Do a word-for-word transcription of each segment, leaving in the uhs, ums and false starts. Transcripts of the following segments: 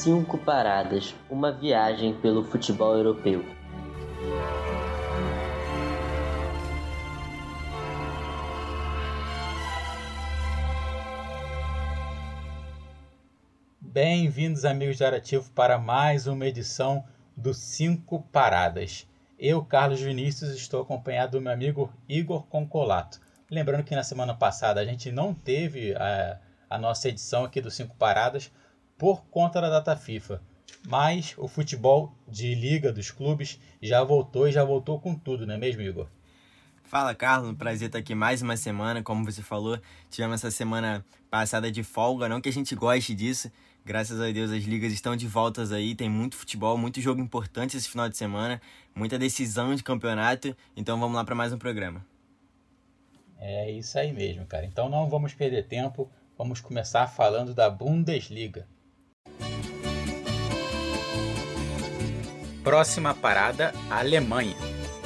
Cinco Paradas, uma viagem pelo futebol europeu. Bem-vindos, amigos do Arativo, para mais uma edição do Cinco Paradas. Eu, Carlos Vinícius, estou acompanhado do meu amigo Igor Concolato. Lembrando que na semana passada a gente não teve a, a nossa edição aqui do Cinco Paradas por conta da data FIFA. Mas o futebol de liga dos clubes já voltou e já voltou com tudo, não é mesmo, Igor? Fala, Carlos, prazer estar aqui mais uma semana. Como você falou, tivemos essa semana passada de folga, não que a gente goste disso. Graças a Deus as ligas estão de volta aí, tem muito futebol, muito jogo importante esse final de semana, muita decisão de campeonato, então vamos lá para mais um programa. É isso aí mesmo, cara. Então não vamos perder tempo, vamos começar falando da Bundesliga. Próxima parada, Alemanha.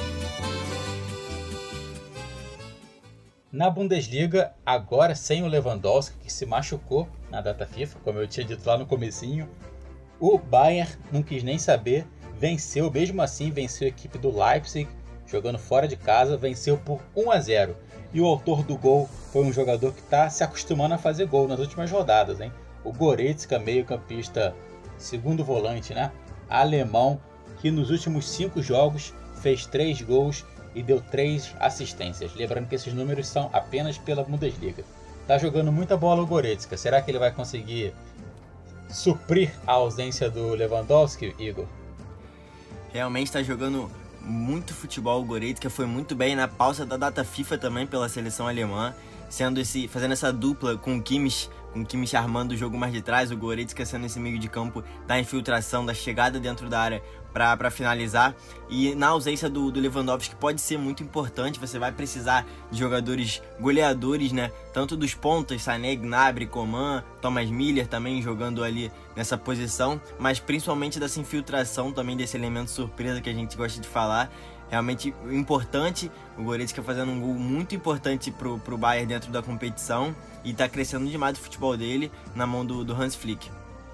Na Bundesliga, agora sem o Lewandowski, que se machucou na data FIFA, como eu tinha dito lá no comecinho, o Bayern não quis nem saber, venceu, mesmo assim venceu a equipe do Leipzig, jogando fora de casa, venceu por um a zero. E o autor do gol foi um jogador que está se acostumando a fazer gol nas últimas rodadas, hein? O Goretzka, meio-campista, segundo volante, né? Alemão, que nos últimos cinco jogos fez três gols e deu três assistências. Lembrando que esses números são apenas pela Bundesliga. Tá jogando muita bola o Goretzka. Será que ele vai conseguir suprir a ausência do Lewandowski, Igor? Realmente está jogando muito futebol o Goretzka, foi muito bem na pausa da data FIFA também pela seleção alemã, sendo esse, fazendo essa dupla com o Kimmich, com o Kimmich armando o jogo mais de trás, o Goretzka sendo esse meio de campo da infiltração, da chegada dentro da área para finalizar. E na ausência do, do Lewandowski pode ser muito importante, você vai precisar de jogadores goleadores, né? Tanto dos pontas, Sané, Gnabry, Coman, Thomas Müller também jogando ali nessa posição, mas principalmente dessa infiltração também, desse elemento surpresa que a gente gosta de falar. Realmente importante, o Goretzka fazendo um gol muito importante pro, pro Bayern dentro da competição e tá crescendo demais o futebol dele na mão do, do Hans Flick.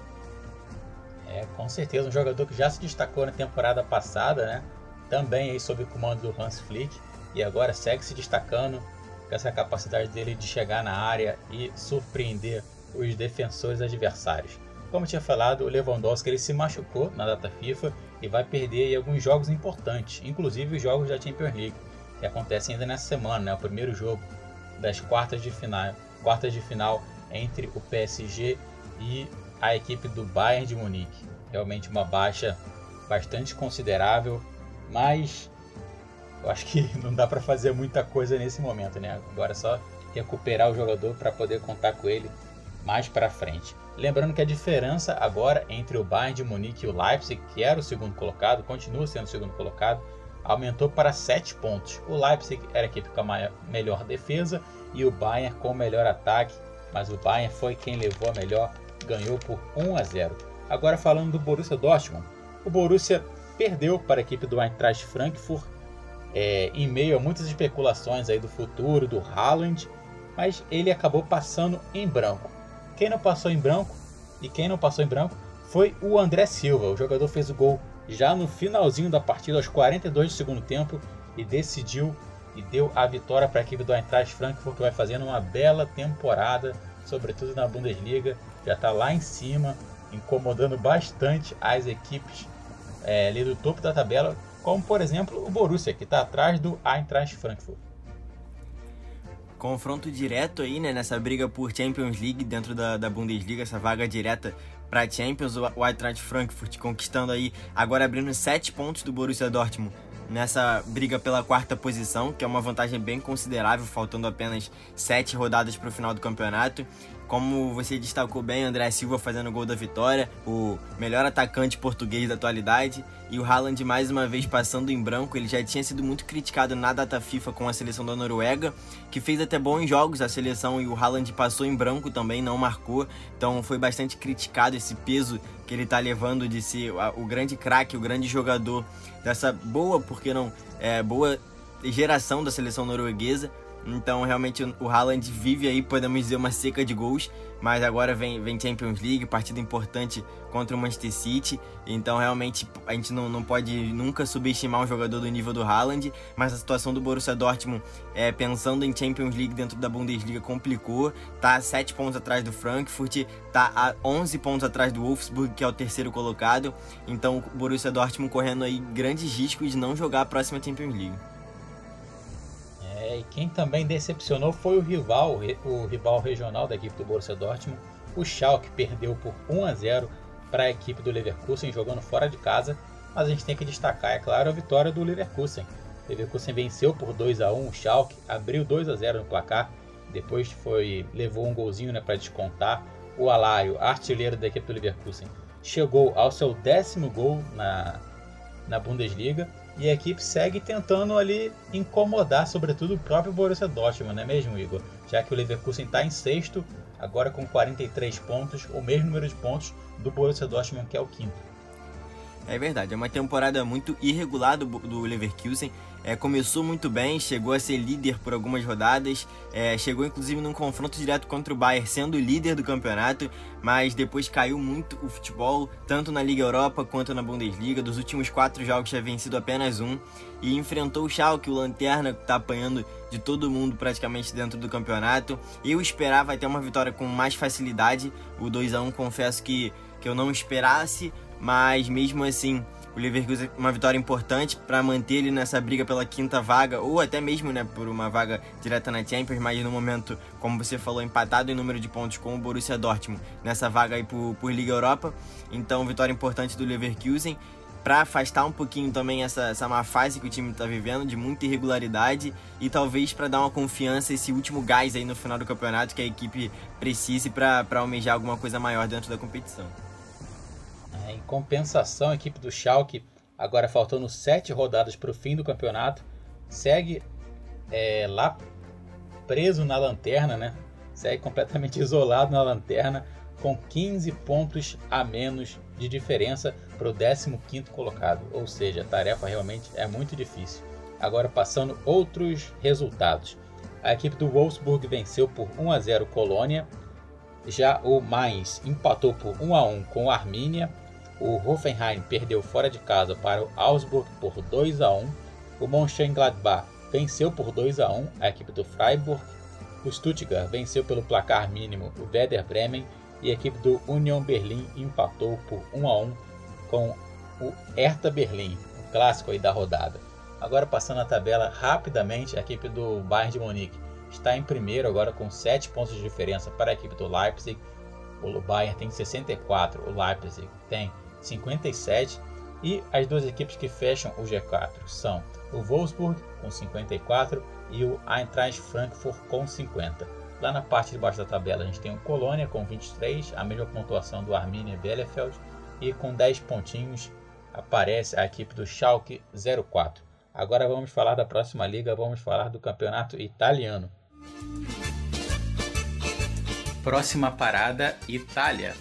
É, com certeza, um jogador que já se destacou na temporada passada, né? Também aí sob o comando do Hans Flick, e agora segue se destacando com essa capacidade dele de chegar na área e surpreender os defensores adversários. Como eu tinha falado, o Lewandowski ele se machucou na data FIFA e vai perder aí alguns jogos importantes, inclusive os jogos da Champions League, que acontecem ainda nessa semana, né? O primeiro jogo das quartas de final, quartas de final entre o P S G e a equipe do Bayern de Munique. Realmente uma baixa bastante considerável, mas eu acho que não dá para fazer muita coisa nesse momento, né? Agora é só recuperar o jogador para poder contar com ele mais para frente. Lembrando que a diferença agora entre o Bayern de Munique e o Leipzig, que era o segundo colocado, continua sendo o segundo colocado, aumentou para sete pontos. O Leipzig era a equipe com a maior, melhor defesa e o Bayern com o melhor ataque, mas o Bayern foi quem levou a melhor, ganhou por um a zero. Agora falando do Borussia Dortmund, o Borussia perdeu para a equipe do Eintracht Frankfurt é, em meio a muitas especulações aí do futuro do Haaland, mas ele acabou passando em branco. Quem não passou em branco e quem não passou em branco foi o André Silva. O jogador fez o gol já no finalzinho da partida, aos quarenta e dois do segundo tempo, e decidiu e deu a vitória para a equipe do Eintracht Frankfurt, que vai fazendo uma bela temporada, sobretudo na Bundesliga. Já está lá em cima, incomodando bastante as equipes é, ali do topo da tabela, como por exemplo o Borussia, que está atrás do Eintracht Frankfurt. Confronto direto aí, né, nessa briga por Champions League dentro da, da Bundesliga, essa vaga direta para Champions, o Eintracht Frankfurt conquistando aí, agora abrindo sete pontos do Borussia Dortmund nessa briga pela quarta posição, que é uma vantagem bem considerável, faltando apenas sete rodadas para o final do campeonato. Como você destacou bem, André Silva fazendo o gol da vitória, o melhor atacante português da atualidade, e o Haaland mais uma vez passando em branco. Ele já tinha sido muito criticado na data FIFA com a seleção da Noruega, que fez até bons jogos a seleção, e o Haaland passou em branco também, não marcou, então foi bastante criticado esse peso que ele está levando de ser o grande craque, o grande jogador dessa boa, porque não, é, boa geração da seleção norueguesa. Então realmente o Haaland vive aí, podemos dizer, uma seca de gols, mas agora vem, vem Champions League, partida importante contra o Manchester City, então realmente a gente não, não pode nunca subestimar um jogador do nível do Haaland, mas a situação do Borussia Dortmund, é, pensando em Champions League dentro da Bundesliga, complicou, tá a sete pontos atrás do Frankfurt, tá a onze pontos atrás do Wolfsburg, que é o terceiro colocado, então o Borussia Dortmund correndo aí grandes riscos de não jogar a próxima Champions League. É, e quem também decepcionou foi o rival, o rival regional da equipe do Borussia Dortmund, o Schalke, perdeu por um a zero para a equipe do Leverkusen, jogando fora de casa, mas a gente tem que destacar, é claro, a vitória do Leverkusen. O Leverkusen venceu por dois a um o Schalke, abriu dois a zero no placar, depois foi, levou um golzinho, né, para descontar. O Alario, artilheiro da equipe do Leverkusen, chegou ao seu décimo gol na, na Bundesliga, e a equipe segue tentando ali incomodar, sobretudo o próprio Borussia Dortmund, não é mesmo, Igor? Já que o Leverkusen está em sexto, agora com quarenta e três pontos, o mesmo número de pontos do Borussia Dortmund, que é o quinto. É verdade, é uma temporada muito irregular do, do Leverkusen. É, começou muito bem, chegou a ser líder por algumas rodadas, é, chegou inclusive num confronto direto contra o Bayern, sendo líder do campeonato, mas depois caiu muito o futebol, tanto na Liga Europa quanto na Bundesliga. Dos últimos quatro jogos tinha vencido apenas um, e enfrentou o Schalke, o Lanterna, que está apanhando de todo mundo praticamente dentro do campeonato. Eu esperava até uma vitória com mais facilidade, o dois a um confesso que, que eu não esperasse, mas mesmo assim o Leverkusen, uma vitória importante para manter ele nessa briga pela quinta vaga, ou até mesmo, né, por uma vaga direta na Champions, mas no momento, como você falou, empatado em número de pontos com o Borussia Dortmund nessa vaga aí por, por Liga Europa. Então, vitória importante do Leverkusen para afastar um pouquinho também essa, essa má fase que o time está vivendo, de muita irregularidade, e talvez para dar uma confiança, esse último gás aí no final do campeonato que a equipe precise para almejar alguma coisa maior dentro da competição. Em compensação, a equipe do Schalke, agora faltando sete rodadas para o fim do campeonato, segue é, lá preso na lanterna, né? Segue completamente isolado na lanterna, com quinze pontos a menos de diferença para o décimo quinto colocado. Ou seja, a tarefa realmente é muito difícil. Agora passando outros resultados. A equipe do Wolfsburg venceu por um a zero Colônia. Já o Mainz empatou por um a um com o Arminia. O Hoffenheim perdeu fora de casa para o Augsburg por dois a um. O Mönchengladbach venceu por dois a um a equipe do Freiburg. O Stuttgart venceu pelo placar mínimo o Werder Bremen. E a equipe do Union Berlin empatou por um a um com o Hertha Berlim, o clássico aí da rodada. Agora passando a tabela rapidamente, a equipe do Bayern de Munique está em primeiro agora com sete pontos de diferença para a equipe do Leipzig. O Bayern tem sessenta e quatro, o Leipzig tem cinquenta e sete, e as duas equipes que fecham o G quatro são o Wolfsburg com cinquenta e quatro e o Eintracht Frankfurt com cinquenta. Lá na parte de baixo da tabela a gente tem o Colônia com vinte e três, a mesma pontuação do Arminia Bielefeld, e com dez pontinhos aparece a equipe do Schalke zero quatro. Agora vamos falar da próxima liga, vamos falar do campeonato italiano. Próxima parada, Itália.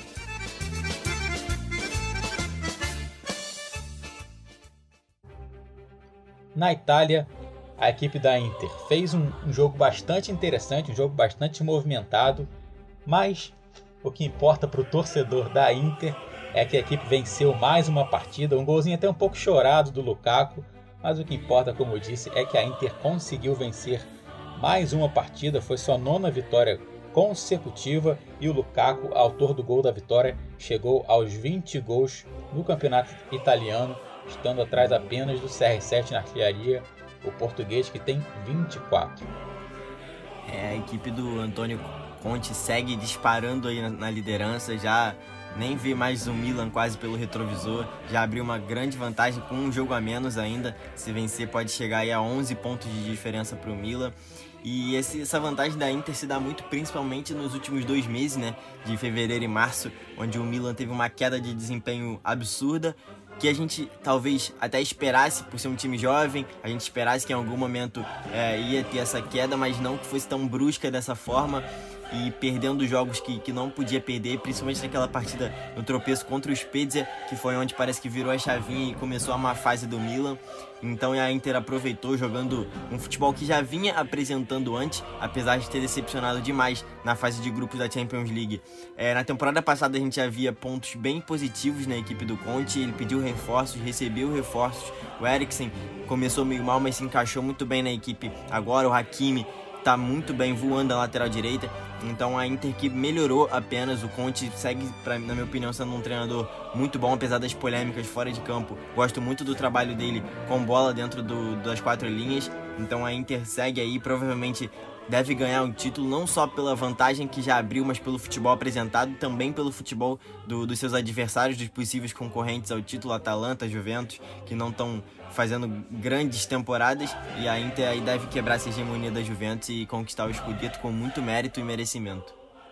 Na Itália, a equipe da Inter fez um, um jogo bastante interessante, um jogo bastante movimentado, mas o que importa para o torcedor da Inter é que a equipe venceu mais uma partida, um golzinho até um pouco chorado do Lukaku, mas o que importa, como eu disse, é que a Inter conseguiu vencer mais uma partida, foi sua nona vitória consecutiva, e o Lukaku, autor do gol da vitória, chegou aos vinte gols no campeonato italiano, estando atrás apenas do C R sete na artilharia, o português, que tem vinte e quatro. É, a equipe do Antônio Conte segue disparando aí na, na liderança, já nem vê mais o Milan quase pelo retrovisor, já abriu uma grande vantagem com um jogo a menos ainda, se vencer pode chegar aí a onze pontos de diferença para o Milan. E esse, essa vantagem da Inter se dá muito principalmente nos últimos dois meses, né, de fevereiro e março, onde o Milan teve uma queda de desempenho absurda, que a gente talvez até esperasse por ser um time jovem, a gente esperasse que em algum momento é, ia ter essa queda, mas não que fosse tão brusca dessa forma. e perdendo jogos que, que não podia perder, principalmente naquela partida no tropeço contra o Spezia, que foi onde parece que virou a chavinha e começou a má fase do Milan. Então a Inter aproveitou, jogando um futebol que já vinha apresentando antes, apesar de ter decepcionado demais na fase de grupos da Champions League. É, na temporada passada a gente já via pontos bem positivos na equipe do Conte, ele pediu reforços, recebeu reforços, o Eriksen começou meio mal, mas se encaixou muito bem na equipe. Agora o Hakimi tá muito bem voando na lateral direita, então a Inter que melhorou apenas. O Conte segue, pra, na minha opinião, sendo um treinador muito bom, apesar das polêmicas fora de campo. Gosto muito do trabalho dele com bola dentro do, das quatro linhas, então a Inter segue aí, provavelmente deve ganhar um título, não só pela vantagem que já abriu, mas pelo futebol apresentado, também pelo futebol do, dos seus adversários, dos possíveis concorrentes ao título, Atalanta, Juventus, que não estão fazendo grandes temporadas, e a Inter aí deve quebrar essa hegemonia da Juventus e conquistar o Scudetto com muito mérito e merecimento.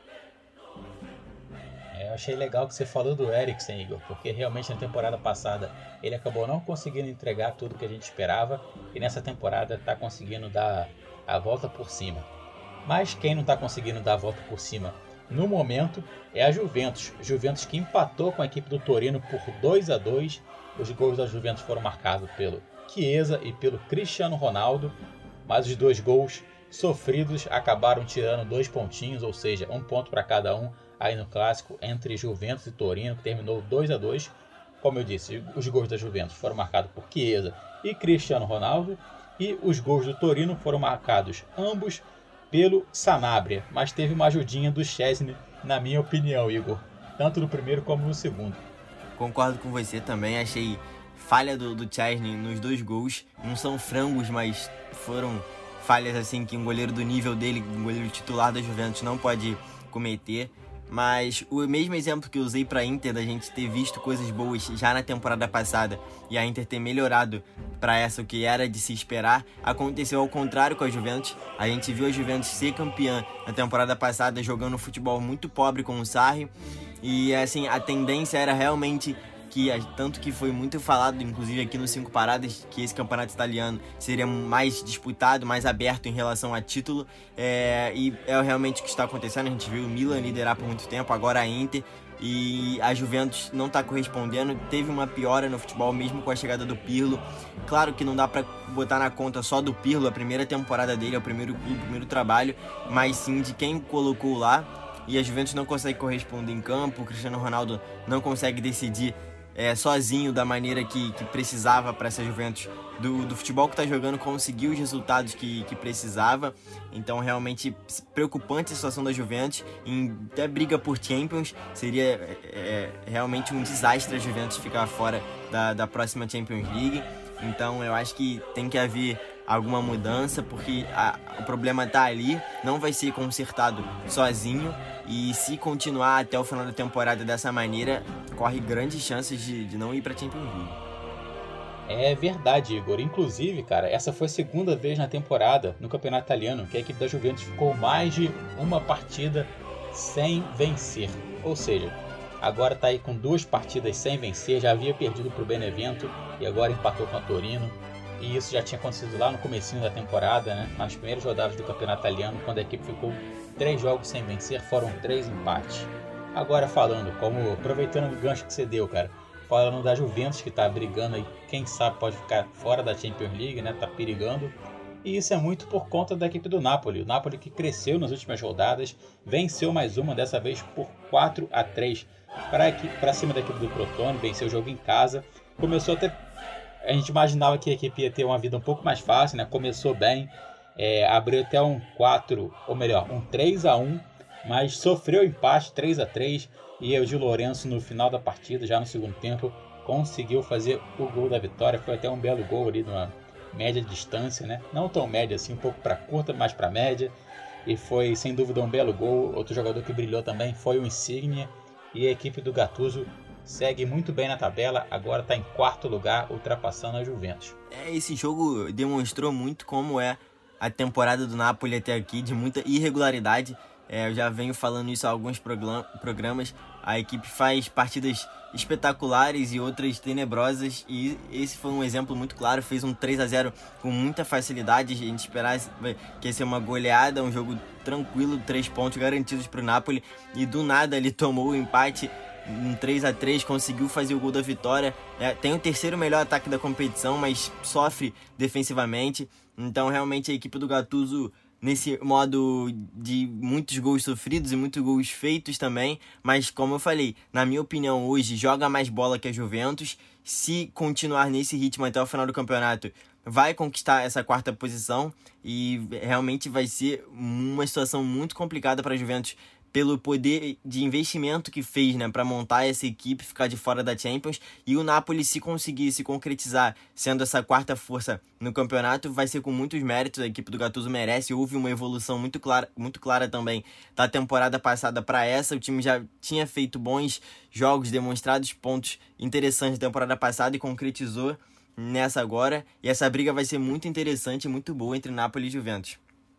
É, eu achei legal que você falou do Eriksen, Igor, porque realmente na temporada passada ele acabou não conseguindo entregar tudo que a gente esperava, e nessa temporada está conseguindo dar a volta por cima. Mas quem não está conseguindo dar a volta por cima no momento é a Juventus. Juventus que empatou com a equipe do Torino por dois a dois. Os gols da Juventus foram marcados pelo Chiesa e pelo Cristiano Ronaldo, mas os dois gols sofridos acabaram tirando dois pontinhos, ou seja, um ponto para cada um aí no clássico entre Juventus e Torino, que terminou dois a dois. Como eu disse, os gols da Juventus foram marcados por Chiesa e Cristiano Ronaldo, e os gols do Torino foram marcados ambos pelo Sanabria, mas teve uma ajudinha do Szczesny, na minha opinião, Igor, tanto no primeiro como no segundo. Concordo com você também, achei falha do, do Szczesny nos dois gols, não são frangos, mas foram falhas assim que um goleiro do nível dele, um goleiro titular da Juventus, não pode cometer. Mas o mesmo exemplo que eu usei para a Inter, da gente ter visto coisas boas já na temporada passada e a Inter ter melhorado para essa, o que era de se esperar, aconteceu ao contrário com a Juventus. A gente viu a Juventus ser campeã na temporada passada jogando futebol muito pobre com o Sarri, e assim, a tendência era realmente que, tanto que foi muito falado, inclusive aqui nos Cinco Paradas, que esse campeonato italiano seria mais disputado, mais aberto em relação a título, é, e é realmente o que está acontecendo. A gente viu o Milan liderar por muito tempo, agora a Inter, e a Juventus não está correspondendo. Teve uma piora no futebol mesmo com a chegada do Pirlo. Claro que não dá para botar na conta só do Pirlo, a primeira temporada dele, é o primeiro clube, o primeiro trabalho, mas sim de quem colocou lá, e a Juventus não consegue corresponder em campo. O Cristiano Ronaldo não consegue decidir É, sozinho da maneira que, que precisava para essa Juventus, do, do futebol que está jogando, conseguiu os resultados que, que precisava. Então realmente preocupante a situação da Juventus, em até briga por Champions. Seria é, é, realmente um desastre a Juventus ficar fora da, da próxima Champions League. Então eu acho que tem que haver alguma mudança, porque a, o problema está ali, não vai ser consertado sozinho, e se continuar até o final da temporada dessa maneira, corre grandes chances de, de não ir para a Champions League. É verdade, Igor. Inclusive, cara, essa foi a segunda vez na temporada, no campeonato italiano, que a equipe da Juventus ficou mais de uma partida sem vencer. Ou seja, agora está aí com duas partidas sem vencer, já havia perdido para o Benevento e agora empatou com a Torino. E isso já tinha acontecido lá no comecinho da temporada, né? Nas primeiras rodadas do campeonato italiano, quando a equipe ficou três jogos sem vencer, foram três empates. Agora falando, como aproveitando o gancho que você deu, cara, falando da Juventus, que tá brigando aí, quem sabe pode ficar fora da Champions League, né? Tá perigando. E isso é muito por conta da equipe do Napoli. O Napoli que cresceu nas últimas rodadas, venceu mais uma, dessa vez por quatro a três para cima da equipe do Crotone, venceu o jogo em casa. Começou até... A gente imaginava que a equipe ia ter uma vida um pouco mais fácil, né? Começou bem, é, abriu até um quatro, ou melhor, um três a um, mas sofreu empate três a três, e o Di Lorenzo no final da partida, já no segundo tempo, conseguiu fazer o gol da vitória. Foi até um belo gol ali numa média distância, né? Não tão média assim, um pouco para curta, mas para média, e foi sem dúvida um belo gol. Outro jogador que brilhou também foi o Insigne, e a equipe do Gattuso segue muito bem na tabela, agora está em quarto lugar, ultrapassando a Juventus. É, esse jogo demonstrou muito como é a temporada do Napoli até aqui, de muita irregularidade. É, eu já venho falando isso há alguns programas. A equipe faz partidas espetaculares e outras tenebrosas, e esse foi um exemplo muito claro. Fez um três a zero com muita facilidade. A gente esperasse que ia ser uma goleada, um jogo tranquilo, três pontos garantidos para o Napoli, e do nada ele tomou o empate, um três a três, conseguiu fazer o gol da vitória. É, tem o terceiro melhor ataque da competição, mas sofre defensivamente. Então realmente a equipe do Gattuso, nesse modo de muitos gols sofridos e muitos gols feitos também, mas como eu falei, na minha opinião hoje joga mais bola que a Juventus. Se continuar nesse ritmo até o final do campeonato, vai conquistar essa quarta posição, e realmente vai ser uma situação muito complicada para a Juventus pelo poder de investimento que fez, né, para montar essa equipe, ficar de fora da Champions. E o Napoli, se conseguir se concretizar sendo essa quarta força no campeonato, vai ser com muitos méritos. A equipe do Gattuso merece. Houve uma evolução muito clara, muito clara também da temporada passada para essa. O time já tinha feito bons jogos, demonstrados pontos interessantes na temporada passada e concretizou nessa agora. E essa briga vai ser muito interessante e muito boa entre Napoli e Juventus.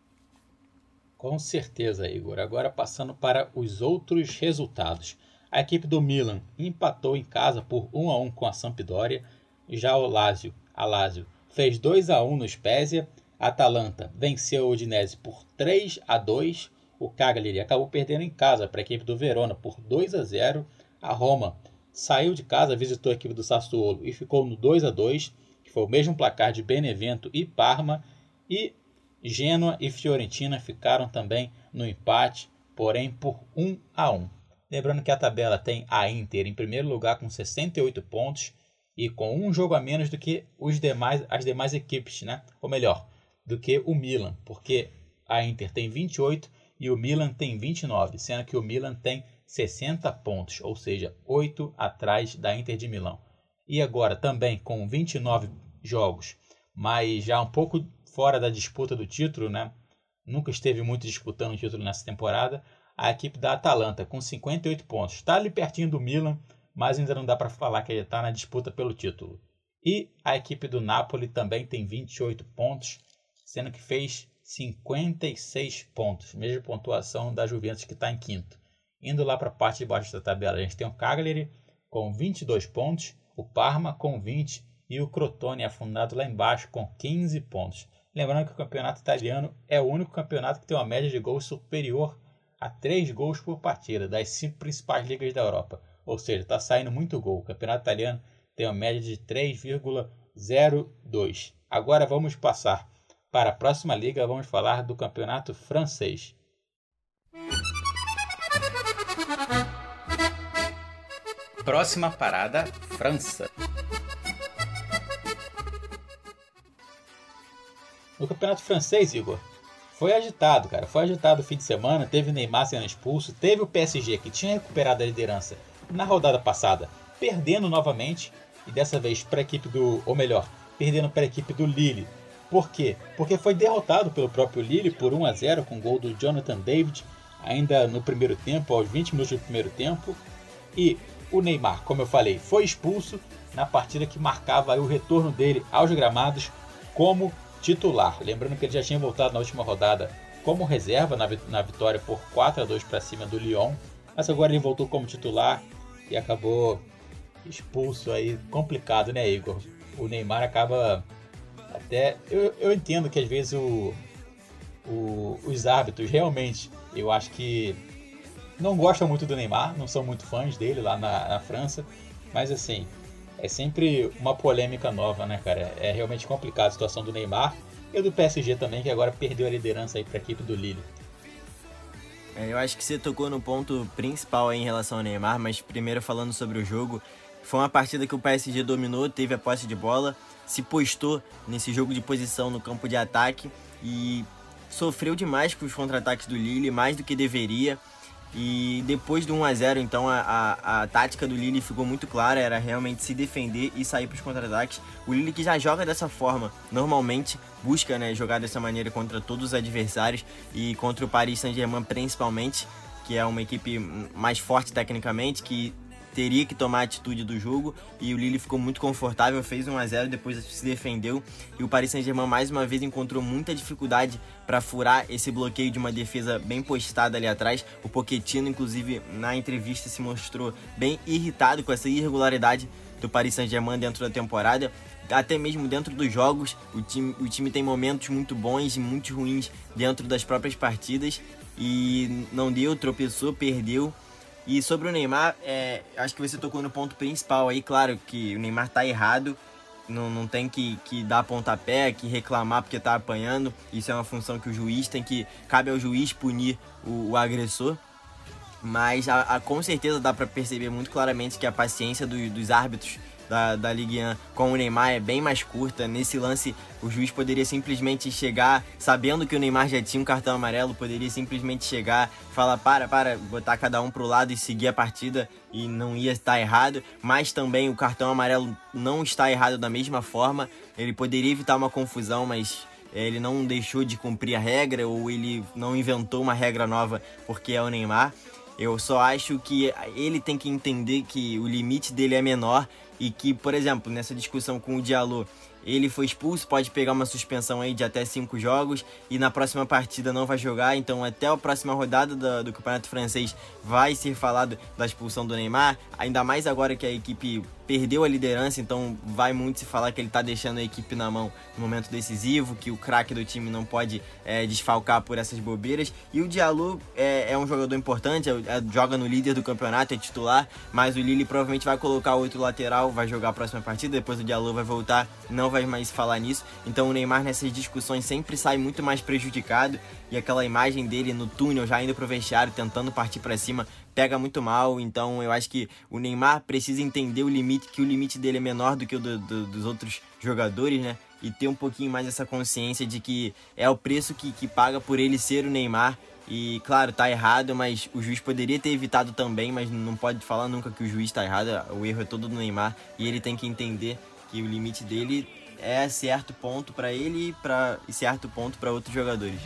Com certeza, Igor. Agora passando para os outros resultados. A equipe do Milan empatou em casa por um a um com a Sampdoria. Já o Lazio, a Lazio fez dois a um no Spezia. A Atalanta venceu o Udinese por três a dois. O Cagliari acabou perdendo em casa para a equipe do Verona por dois a zero. A Roma saiu de casa, visitou a equipe do Sassuolo e ficou no dois a dois, que foi o mesmo placar de Benevento e Parma. E Gênua e Fiorentina ficaram também no empate, porém por um a um. Lembrando que a tabela tem a Inter em primeiro lugar com sessenta e oito pontos e com um jogo a menos do que os demais, as demais equipes, né? Ou melhor, do que o Milan, porque a Inter tem vinte e oito e o Milan tem vinte e nove, sendo que o Milan tem sessenta pontos, ou seja, oito atrás da Inter de Milão. E agora também com vinte e nove jogos, mas já um pouco fora da disputa do título, né? Nunca esteve muito disputando o título nessa temporada. A equipe da Atalanta com cinquenta e oito pontos. Está ali pertinho do Milan, mas ainda não dá para falar que ele está na disputa pelo título. E a equipe do Napoli também tem vinte e oito pontos, sendo que fez cinquenta e seis pontos. Mesma pontuação da Juventus, que está em quinto. Indo lá para a parte de baixo da tabela, a gente tem o Cagliari com vinte e dois pontos, o Parma com vinte e o Crotone afundado lá embaixo com quinze pontos. Lembrando que o campeonato italiano é o único campeonato que tem uma média de gols superior a três gols por partida das cinco principais ligas da Europa. Ou seja, está saindo muito gol. O campeonato italiano tem uma média de três vírgula zero dois. Agora vamos passar para a próxima liga. Vamos falar do campeonato francês. Próxima parada, França. No campeonato francês, Igor, foi agitado, cara. Foi agitado o fim de semana. Teve Neymar sendo expulso. Teve o P S G, que tinha recuperado a liderança na rodada passada, perdendo novamente. E dessa vez para a equipe do... Ou melhor, perdendo para a equipe do Lille. Por quê? Porque foi derrotado pelo próprio Lille por um a zero com gol do Jonathan David, ainda no primeiro tempo, aos vinte minutos do primeiro tempo. E o Neymar, como eu falei, foi expulso na partida que marcava o retorno dele aos gramados como titular. Lembrando que ele já tinha voltado na última rodada como reserva na, na vitória por quatro a dois para cima do Lyon, mas agora ele voltou como titular e acabou expulso aí. Complicado, né, Igor? O Neymar acaba até... Eu, eu entendo que às vezes o, o, os árbitros realmente, eu acho que não gostam muito do Neymar, não são muito fãs dele lá na, na França, mas assim, é sempre uma polêmica nova, né, cara? É realmente complicado a situação do Neymar e do P S G também, que agora perdeu a liderança aí para a equipe do Lille. É, eu acho que você tocou no ponto principal aí em relação ao Neymar, mas primeiro falando sobre o jogo, foi uma partida que o P S G dominou, teve a posse de bola, se postou nesse jogo de posição no campo de ataque e sofreu demais com os contra-ataques do Lille, mais do que deveria. E depois do um a zero, então, a, a, a tática do Lille ficou muito clara, era realmente se defender e sair para os contra-ataques. O Lille, que já joga dessa forma, normalmente busca, né, jogar dessa maneira contra todos os adversários e contra o Paris Saint-Germain principalmente, que é uma equipe mais forte tecnicamente, que teria que tomar a atitude do jogo, e o Lille ficou muito confortável, fez um a zero, depois se defendeu, e o Paris Saint-Germain mais uma vez encontrou muita dificuldade para furar esse bloqueio de uma defesa bem postada ali atrás. O Pochettino, inclusive, na entrevista se mostrou bem irritado com essa irregularidade do Paris Saint-Germain dentro da temporada. Até mesmo dentro dos jogos, o time, o time tem momentos muito bons e muito ruins dentro das próprias partidas, e não deu, tropeçou, perdeu. E sobre o Neymar, é, acho que você tocou no ponto principal aí. Claro que o Neymar tá errado, não, não tem que, que dar pontapé, que reclamar porque tá apanhando. Isso é uma função que o juiz tem que... Cabe ao juiz punir o, o agressor. Mas a, a, com certeza dá para perceber muito claramente que a paciência do, dos árbitros da, da Ligue um com o Neymar é bem mais curta. Nesse lance, o juiz poderia simplesmente chegar, sabendo que o Neymar já tinha um cartão amarelo, poderia simplesmente chegar, falar para, para, botar cada um pro lado e seguir a partida, e não ia estar errado. Mas também o cartão amarelo não está errado da mesma forma. Ele poderia evitar uma confusão, mas ele não deixou de cumprir a regra, ou ele não inventou uma regra nova porque é o Neymar. Eu só acho que ele tem que entender que o limite dele é menor, e que, por exemplo, nessa discussão com o Diallo, ele foi expulso, pode pegar uma suspensão aí de até cinco jogos, e na próxima partida não vai jogar. Então até a próxima rodada do, do Campeonato Francês vai ser falado da expulsão do Neymar, ainda mais agora que a equipe perdeu a liderança. Então vai muito se falar que ele tá deixando a equipe na mão no momento decisivo, que o craque do time não pode é, desfalcar por essas bobeiras. E o Diallo é, é um jogador importante, é, é, joga no líder do campeonato, é titular, mas o Lille provavelmente vai colocar outro lateral, vai jogar a próxima partida, depois o Diallo vai voltar, não vai mais falar nisso. Então o Neymar nessas discussões sempre sai muito mais prejudicado, e aquela imagem dele no túnel já indo pro vestiário tentando partir para cima pega muito mal. Então eu acho que o Neymar precisa entender o limite, que o limite dele é menor do que o do, do, dos outros jogadores, né? E ter um pouquinho mais essa consciência de que é o preço que, que paga por ele ser o Neymar. E claro, tá errado, mas o juiz poderia ter evitado também, mas não pode falar nunca que o juiz tá errado. O erro é todo do Neymar, e ele tem que entender que o limite dele é certo ponto para ele pra, e certo ponto para outros jogadores.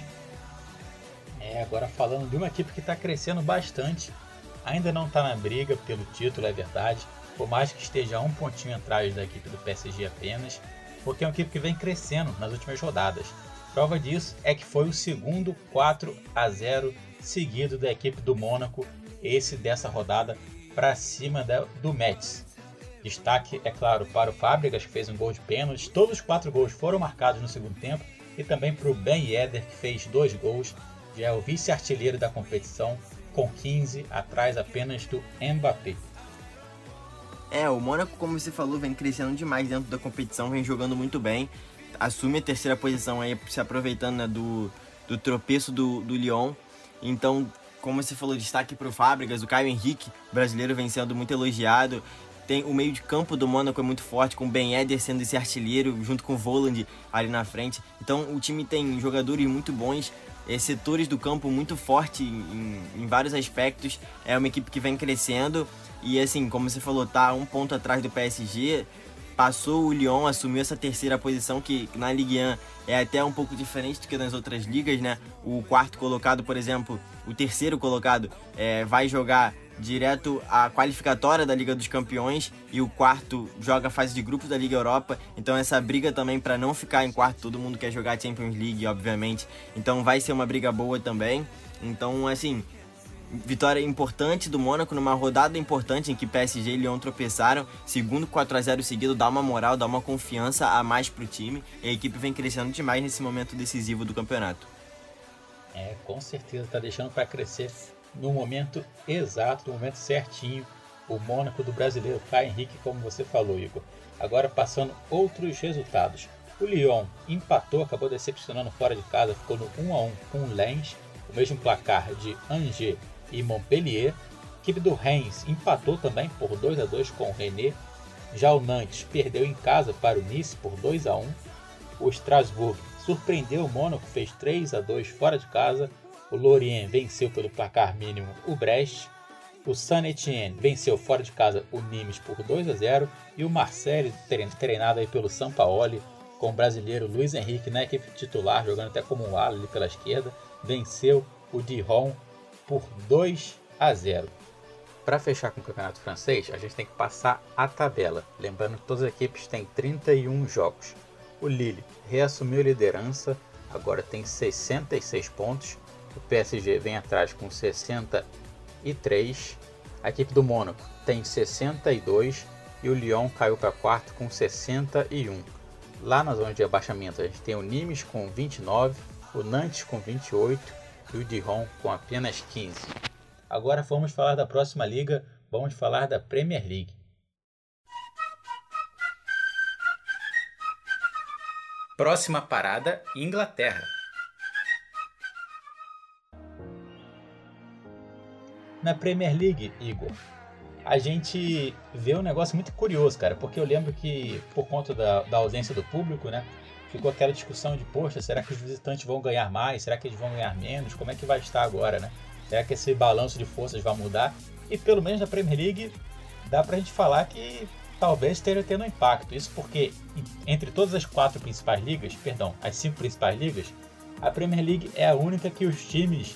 É, agora falando de uma equipe que está crescendo bastante, ainda não está na briga pelo título, é verdade, por mais que esteja a um pontinho atrás da equipe do P S G apenas, porque é uma equipe que vem crescendo nas últimas rodadas. Prova disso é que foi o segundo quatro a zero seguido da equipe do Mônaco, esse dessa rodada, para cima da, do Metz. Destaque, é claro, para o Fábricas, que fez um gol de pênalti. Todos os quatro gols foram marcados no segundo tempo, e também para o Ben Yedder, que fez dois gols, já é o vice-artilheiro da competição, com quinze, atrás apenas do Mbappé. É, o Mônaco, como você falou, vem crescendo demais dentro da competição, vem jogando muito bem, assume a terceira posição aí, se aproveitando, né, do, do tropeço do, do Lyon. Então, como você falou, destaque para o Fábricas, o Caio Henrique, brasileiro, vem sendo muito elogiado. Tem o meio de campo do Mônaco é muito forte, com o Ben Yedder sendo esse artilheiro, junto com o Voland ali na frente. Então o time tem jogadores muito bons, é, setores do campo muito forte em, em vários aspectos. É uma equipe que vem crescendo e, assim, como você falou, tá um ponto atrás do P S G. Passou o Lyon, assumiu essa terceira posição, que na Ligue um é até um pouco diferente do que nas outras ligas, né? O quarto colocado, por exemplo, o terceiro colocado é, vai jogar direto à qualificatória da Liga dos Campeões, e o quarto joga a fase de grupos da Liga Europa. Então essa briga também para não ficar em quarto, todo mundo quer jogar Champions League, obviamente. Então vai ser uma briga boa também. Então, assim, vitória importante do Mônaco numa rodada importante em que P S G e Lyon tropeçaram. Segundo quatro a zero seguido, dá uma moral, dá uma confiança a mais pro time, e a equipe vem crescendo demais nesse momento decisivo do campeonato. É, com certeza tá deixando para crescer no momento exato, no momento certinho, o Mônaco do brasileiro Caio Henrique, como você falou, Igor. Agora passando outros resultados. O Lyon empatou, acabou decepcionando fora de casa, ficou no um a um com o Lens, o mesmo placar de Angers e Montpellier. A equipe do Reims empatou também por dois a dois com o Rennes. Já o Nantes perdeu em casa para o Nice por dois a um. O Strasbourg surpreendeu o Mônaco, fez três a dois fora de casa. O Lorient venceu pelo placar mínimo o Brest. O Saint-Étienne venceu fora de casa o Nimes por dois a zero. E o Marseille, treinado aí pelo Sampaoli, com o brasileiro Luiz Henrique na equipe titular, jogando até como um ala ali pela esquerda, venceu o Dijon por dois a zero. para fechar com o campeonato francês, a gente tem que passar a tabela. Lembrando que todas as equipes têm trinta e um jogos. O Lille reassumiu a liderança, agora tem sessenta e seis pontos. O P S G vem atrás com sessenta e três. A equipe do Mônaco tem sessenta e dois e o Lyon caiu para quarto com sessenta e um. Lá na zona de abaixamento a gente tem o Nimes com vinte e nove, o Nantes com vinte e oito e o Dijon com apenas quinze. Agora vamos falar da próxima liga, vamos falar da Premier League. Próxima parada, Inglaterra. Na Premier League, Igor, a gente vê um negócio muito curioso, cara, porque eu lembro que por conta da, da ausência do público, né, ficou aquela discussão de, poxa, será que os visitantes vão ganhar mais? Será que eles vão ganhar menos? Como é que vai estar agora, né? Será que esse balanço de forças vai mudar? E pelo menos na Premier League dá pra gente falar que talvez esteja tendo um impacto. Isso porque entre todas as quatro principais ligas, perdão, as cinco principais ligas, a Premier League é a única que os times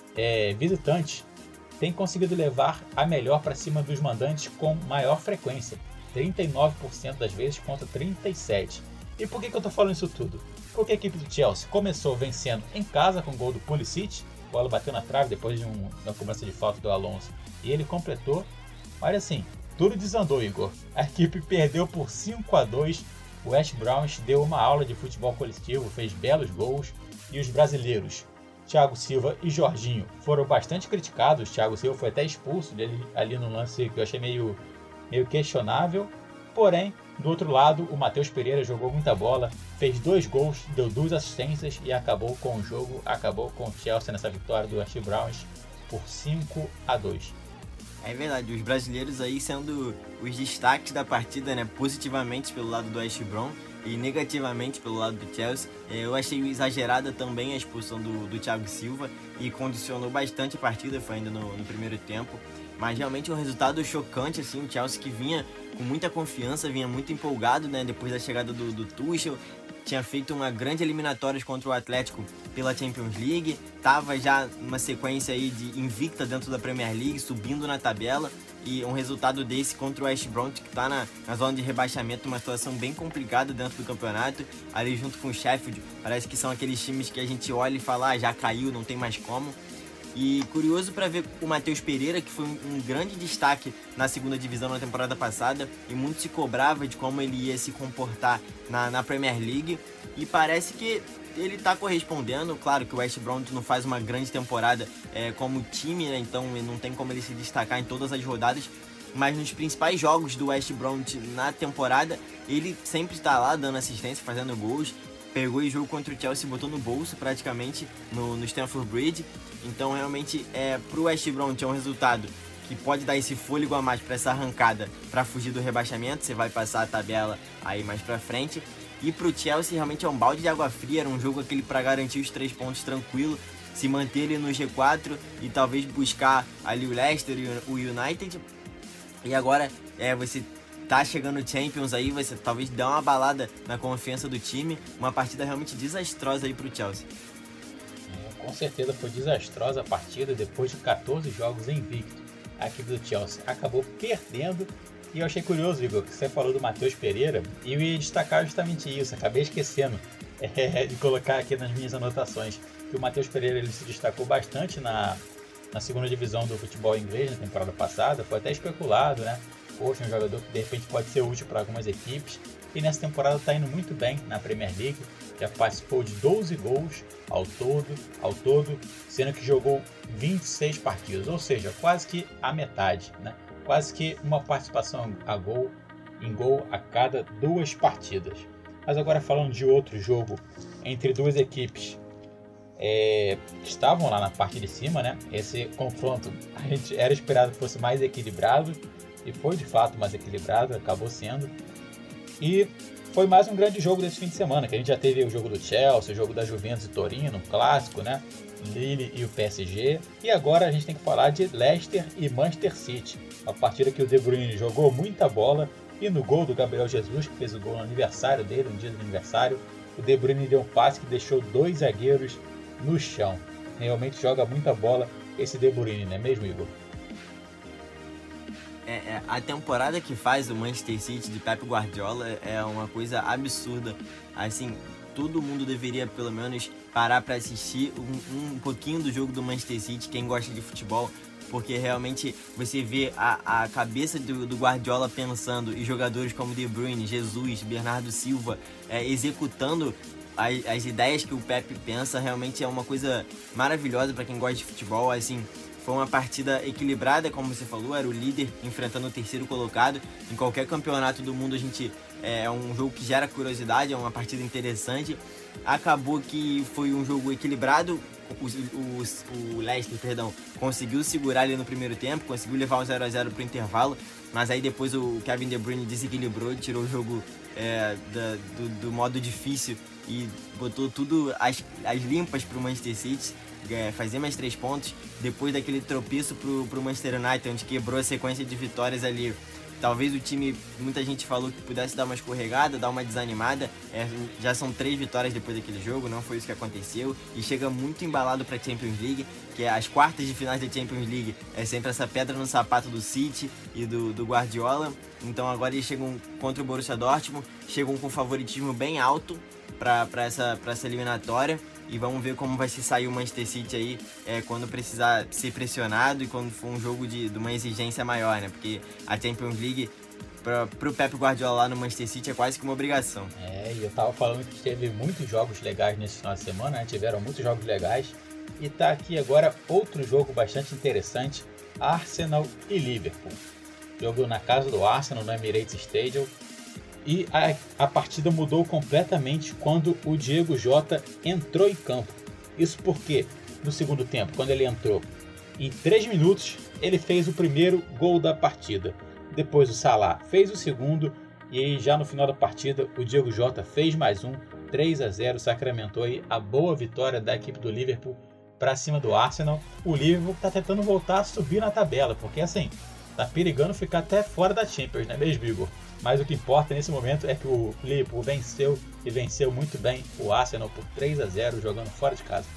é, visitantes têm conseguido levar a melhor para cima dos mandantes com maior frequência, trinta e nove por cento das vezes contra trinta e sete por cento. E por que, que eu tô falando isso tudo? Porque a equipe do Chelsea começou vencendo em casa com o gol do Pulisic, a bola bateu na trave depois de um, uma cobrança de falta do Alonso e ele completou, mas assim, tudo desandou, Igor. A equipe perdeu por cinco a dois, o West Bromwich deu uma aula de futebol coletivo, fez belos gols e os brasileiros Thiago Silva e Jorginho foram bastante criticados. Thiago Silva foi até expulso dele ali no lance que eu achei meio, meio questionável. Porém, do outro lado, o Matheus Pereira jogou muita bola, fez dois gols, deu duas assistências e acabou com o jogo, acabou com o Chelsea nessa vitória do West Bromwich por cinco a dois. É verdade, os brasileiros aí sendo os destaques da partida, né, positivamente pelo lado do West Brom e negativamente pelo lado do Chelsea. Eu achei exagerada também a expulsão do, do Thiago Silva e condicionou bastante a partida, foi ainda no, no primeiro tempo. Mas realmente um resultado chocante, assim, o Chelsea que vinha com muita confiança, vinha muito empolgado, né, depois da chegada do, do Tuchel, tinha feito uma grande eliminatória contra o Atlético pela Champions League, estava já numa sequência aí de invicta dentro da Premier League, subindo na tabela, e um resultado desse contra o West Brom, que está na, na zona de rebaixamento, uma situação bem complicada dentro do campeonato, ali junto com o Sheffield, parece que são aqueles times que a gente olha e fala, ah, já caiu, não tem mais como. E curioso para ver o Matheus Pereira, que foi um grande destaque na segunda divisão na temporada passada, e muito se cobrava de como ele ia se comportar na, na Premier League, e parece que ele está correspondendo. Claro que o West Brom não faz uma grande temporada é, como time, né? Então não tem como ele se destacar em todas as rodadas, mas nos principais jogos do West Brom na temporada, ele sempre está lá dando assistência, fazendo gols. Pegou o jogo contra o Chelsea e botou no bolso praticamente no, no Stamford Bridge. Então realmente é, para o West Brom é um resultado que pode dar esse fôlego a mais para essa arrancada para fugir do rebaixamento. Você vai passar a tabela aí mais para frente. E para o Chelsea realmente é um balde de água fria. Era um jogo aquele para garantir os três pontos tranquilo, se manter ele no G quatro e talvez buscar ali o Leicester e o United. E agora é, você tá chegando o Champions aí, você talvez dá uma balada na confiança do time. Uma partida realmente desastrosa aí pro Chelsea. É, com certeza foi desastrosa a partida. Depois de catorze jogos invicto, a equipe do Chelsea acabou perdendo. E eu achei curioso, Igor, que você falou do Matheus Pereira, e eu ia destacar justamente isso. Acabei esquecendo é, de colocar aqui nas minhas anotações que o Matheus Pereira ele se destacou bastante na, na segunda divisão do futebol inglês na temporada passada. Foi até especulado, né? Poxa, um jogador que de repente pode ser útil para algumas equipes, e nessa temporada está indo muito bem na Premier League, já participou de doze gols ao todo, ao todo, sendo que jogou vinte e seis partidas, ou seja, quase que a metade, né? Quase que uma participação a gol, em gol a cada duas partidas. Mas agora falando de outro jogo entre duas equipes é, que estavam lá na parte de cima, né? Esse confronto a gente era esperado que fosse mais equilibrado, e foi de fato mais equilibrado, acabou sendo. E foi mais um grande jogo desse fim de semana, que a gente já teve o jogo do Chelsea, o jogo da Juventus e Torino, um clássico, né? Lille e o P S G. E agora a gente tem que falar de Leicester e Manchester City, uma partida que o De Bruyne jogou muita bola, e no gol do Gabriel Jesus, que fez o gol no aniversário dele, no dia do aniversário, o De Bruyne deu um passe que deixou dois zagueiros no chão. Realmente joga muita bola esse De Bruyne, não é mesmo, Igor? é, é, a temporada que faz o Manchester City de Pep Guardiola é uma coisa absurda. Assim, todo mundo deveria pelo menos parar para assistir um, um pouquinho do jogo do Manchester City, quem gosta de futebol, porque realmente você vê a, a cabeça do, do Guardiola pensando e jogadores como De Bruyne, Jesus, Bernardo Silva é, executando as, as ideias que o Pep pensa. Realmente é uma coisa maravilhosa para quem gosta de futebol. Assim, foi uma partida equilibrada, como você falou, era o líder enfrentando o terceiro colocado. Em qualquer campeonato do mundo a gente é um jogo que gera curiosidade, é uma partida interessante. Acabou que foi um jogo equilibrado. O, o, o Leicester, perdão, conseguiu segurar ali no primeiro tempo, conseguiu levar um zero a zero para o intervalo, mas aí depois o Kevin De Bruyne desequilibrou, tirou o jogo é, da, do, do modo difícil e botou tudo as, as limpas para o Manchester City é, fazer mais três pontos. Depois daquele tropeço para o Manchester United, onde quebrou a sequência de vitórias ali, talvez o time, muita gente falou que pudesse dar uma escorregada, dar uma desanimada. É, já são três vitórias depois daquele jogo, não foi isso que aconteceu. E chega muito embalado para a Champions League, que é as quartas de finais da Champions League. É sempre essa pedra no sapato do City e do, do Guardiola. Então agora eles chegam contra o Borussia Dortmund, chegam com favoritismo bem alto para essa, para essa eliminatória. E vamos ver como vai se sair o Manchester City aí é, quando precisar ser pressionado e quando for um jogo de, de uma exigência maior, né? Porque a Champions League, para o Pep Guardiola lá no Manchester City, é quase que uma obrigação. É, e eu tava falando que teve muitos jogos legais nesse final de semana, né? Tiveram muitos jogos legais. E tá aqui agora outro jogo bastante interessante, Arsenal e Liverpool. Jogo na casa do Arsenal, no Emirates Stadium. E a, a partida mudou completamente quando o Diego Jota entrou em campo. Isso porque, no segundo tempo, quando ele entrou, em três minutos, ele fez o primeiro gol da partida. Depois o Salah fez o segundo e aí, já no final da partida, o Diego Jota fez mais um, três a zero, sacramentou aí a boa vitória da equipe do Liverpool para cima do Arsenal. O Liverpool está tentando voltar a subir na tabela, porque assim, tá perigando ficar até fora da Champions, né mesmo, Igor? Mas o que importa nesse momento é que o Liverpool venceu e venceu muito bem o Arsenal por três a zero, jogando fora de casa.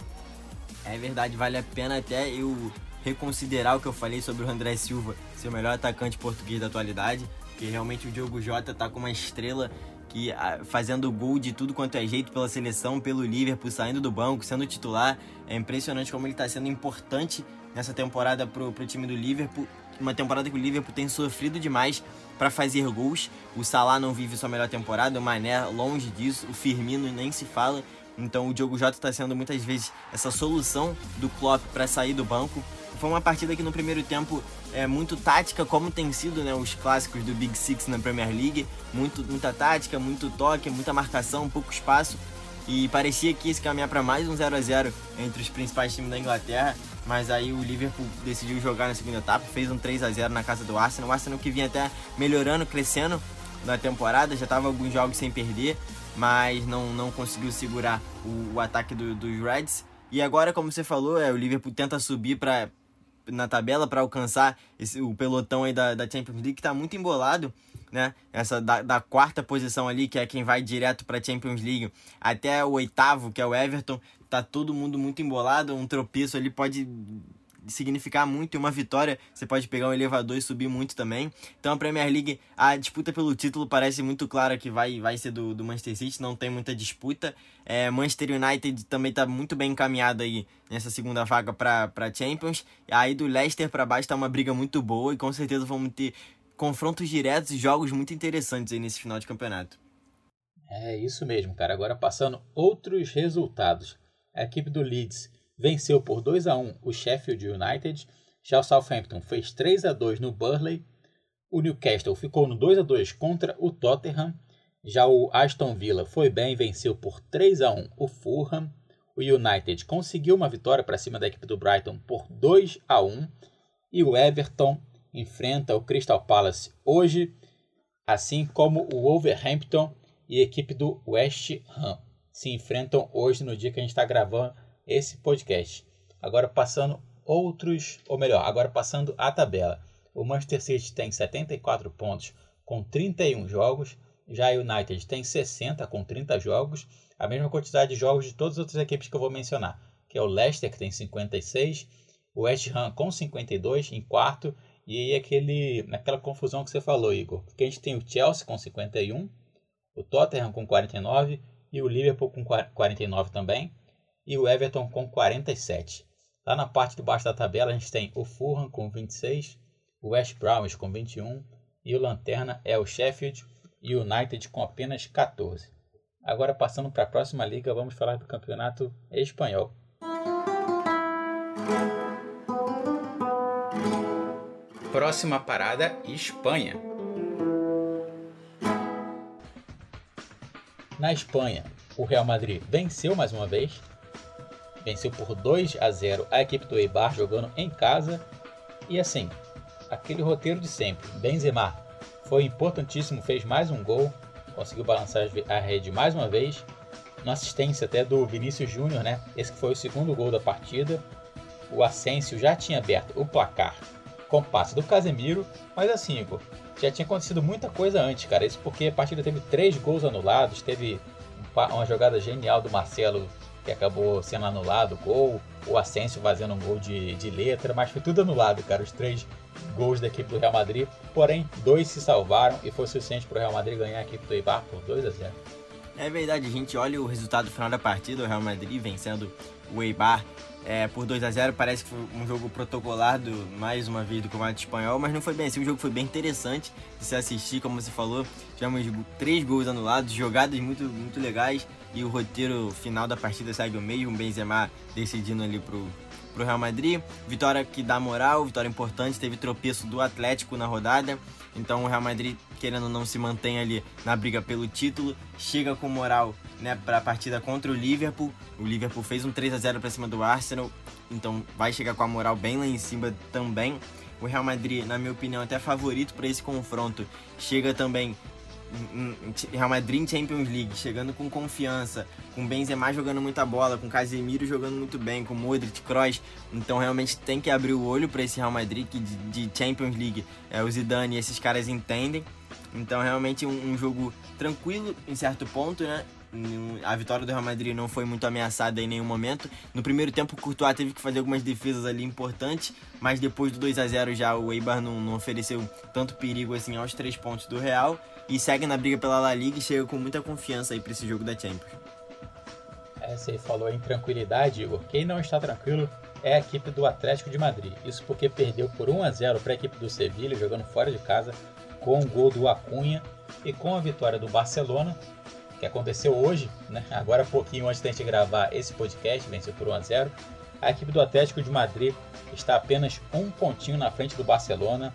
É verdade, vale a pena até eu reconsiderar o que eu falei sobre o André Silva ser o melhor atacante português da atualidade, porque realmente o Diogo Jota tá com uma estrela que fazendo gol de tudo quanto é jeito pela seleção, pelo Liverpool, saindo do banco, sendo titular. É impressionante como ele está sendo importante nessa temporada pro, pro time do Liverpool, uma temporada que o Liverpool tem sofrido demais para fazer gols. O Salah não vive sua melhor temporada, o Mané longe disso, o Firmino nem se fala. Então o Diogo Jota está sendo muitas vezes essa solução do Klopp para sair do banco. Foi uma partida que no primeiro tempo é muito tática, como tem sido, né, os clássicos do Big Six na Premier League. Muito, muita tática, muito toque, muita marcação, pouco espaço. E parecia que ia se caminhar para mais um zero a zero entre os principais times da Inglaterra. Mas aí o Liverpool decidiu jogar na segunda etapa, fez um três a zero na casa do Arsenal. O Arsenal que vinha até melhorando, crescendo na temporada, já estava alguns jogos sem perder, mas não, não conseguiu segurar o, o ataque do, dos Reds. E agora, como você falou, é, o Liverpool tenta subir pra, na tabela para alcançar esse, o pelotão aí da, da Champions League, que está muito embolado, né? Essa da, da quarta posição ali, que é quem vai direto para a Champions League, até o oitavo, que é o Everton. Tá todo mundo muito embolado, um tropeço ali pode significar muito, e uma vitória você pode pegar um elevador e subir muito também. Então a Premier League, a disputa pelo título parece muito clara que vai, vai ser do, do Manchester City, não tem muita disputa. É, Manchester United também tá muito bem encaminhado aí nessa segunda vaga para para Champions. Aí do Leicester para baixo tá uma briga muito boa e com certeza vamos ter confrontos diretos e jogos muito interessantes aí nesse final de campeonato. É isso mesmo, cara. Agora passando outros resultados. A equipe do Leeds venceu por dois a um o Sheffield United. Já o Southampton fez três a dois no Burnley. O Newcastle ficou no dois a dois contra o Tottenham. Já o Aston Villa foi bem e venceu por três a um o Fulham. O United conseguiu uma vitória para cima da equipe do Brighton por dois a um. E o Everton enfrenta o Crystal Palace hoje, assim como o Wolverhampton e a equipe do West Ham se enfrentam hoje, no dia que a gente está gravando esse podcast. Agora passando outros, ou melhor, agora passando a tabela. O Manchester City tem setenta e quatro pontos com trinta e um jogos, já o United tem sessenta com trinta jogos, a mesma quantidade de jogos de todas as outras equipes que eu vou mencionar, que é o Leicester, que tem cinquenta e seis, o West Ham com cinquenta e dois em quarto, E aí aquele, naquela confusão que você falou, Igor, porque a gente tem o Chelsea com cinquenta e um, o Tottenham com quarenta e nove e o Liverpool com quarenta e nove também, e o Everton com quarenta e sete. Lá na parte de baixo da tabela a gente tem o Fulham com vinte e seis, o West Bromwich com vinte e um e o lanterna é o Sheffield United com apenas quatorze. Agora passando para a próxima liga, vamos falar do campeonato espanhol. Próxima parada, Espanha. Na Espanha, o Real Madrid venceu mais uma vez. Venceu por dois a zero a equipe do Eibar jogando em casa. E assim, aquele roteiro de sempre. Benzema foi importantíssimo, fez mais um gol. Conseguiu balançar a rede mais uma vez. Uma assistência até do Vinícius Júnior, né? Esse que foi o segundo gol da partida. O Asensio já tinha aberto o placar com passe do Casemiro, mas assim, Igor, já tinha acontecido muita coisa antes, cara. Isso porque a partida teve três gols anulados, teve uma jogada genial do Marcelo que acabou sendo anulado o gol, o Asensio fazendo um gol de, de letra, mas foi tudo anulado, cara, os três gols da equipe do Real Madrid, porém, dois se salvaram e foi suficiente para o Real Madrid ganhar a equipe do Eibar por dois a zero. É verdade, a gente olha o resultado final da partida, o Real Madrid vencendo o Eibar é, por dois a zero, parece que foi um jogo protocolado mais uma vez do Campeonato Espanhol, mas não foi bem assim, o jogo foi bem interessante de se assistir, como você falou, tivemos três gols anulados, jogadas muito, muito legais e o roteiro final da partida segue o mesmo, Benzema decidindo ali pro, pro Real Madrid, vitória que dá moral, vitória importante, teve tropeço do Atlético na rodada, então o Real Madrid, querendo ou não, se mantém ali na briga pelo título, chega com moral, né, para a partida contra o Liverpool. O Liverpool fez um três a zero para cima do Arsenal, então vai chegar com a moral bem lá em cima também. O Real Madrid, na minha opinião, até favorito para esse confronto, chega também Real Madrid em Champions League, chegando com confiança, com Benzema jogando muita bola, com Casemiro jogando muito bem, com Modric, Kroos, então realmente tem que abrir o olho para esse Real Madrid que de, de Champions League, é, o Zidane e esses caras entendem, então realmente um, um jogo tranquilo em certo ponto, né? A vitória do Real Madrid não foi muito ameaçada em nenhum momento. No primeiro tempo o Courtois teve que fazer algumas defesas ali importantes, mas depois do dois a zero já o Eibar não, não ofereceu tanto perigo assim aos três pontos do Real e segue na briga pela La Liga e chega com muita confiança aí para esse jogo da Champions. É, você falou em tranquilidade, Igor. Quem não está tranquilo é a equipe do Atlético de Madrid. Isso porque perdeu por um a zero para a equipe do Sevilha, jogando fora de casa, com o gol do Acunha, e com a vitória do Barcelona, que aconteceu hoje, né? Agora pouquinho antes da gente gravar esse podcast, venceu por um a zero. A equipe do Atlético de Madrid está apenas um pontinho na frente do Barcelona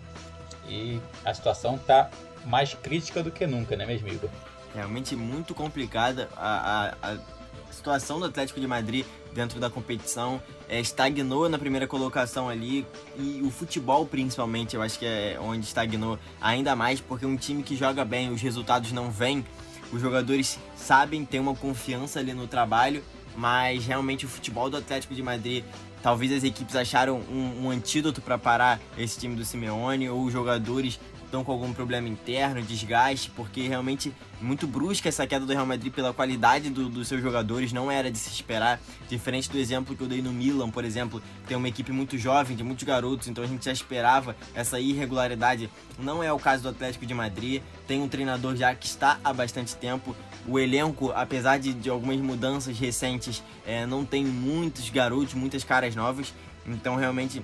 e a situação está mais crítica do que nunca, não é mesmo, Igor? Realmente muito complicada a, a, a situação do Atlético de Madrid dentro da competição, é, estagnou na primeira colocação ali e o futebol principalmente, eu acho que é onde estagnou ainda mais, porque um time que joga bem, os resultados não vêm, os jogadores sabem ter uma confiança ali no trabalho, mas realmente o futebol do Atlético de Madrid, talvez as equipes acharam um, um antídoto para parar esse time do Simeone, ou os jogadores estão com algum problema interno, desgaste, porque realmente muito brusca essa queda do Real Madrid pela qualidade do, dos seus jogadores, não era de se esperar, diferente do exemplo que eu dei no Milan, por exemplo, que tem uma equipe muito jovem, de muitos garotos, então a gente já esperava essa irregularidade, não é o caso do Atlético de Madrid, tem um treinador já que está há bastante tempo, o elenco, apesar de, de algumas mudanças recentes, é, não tem muitos garotos, muitas caras novas, então realmente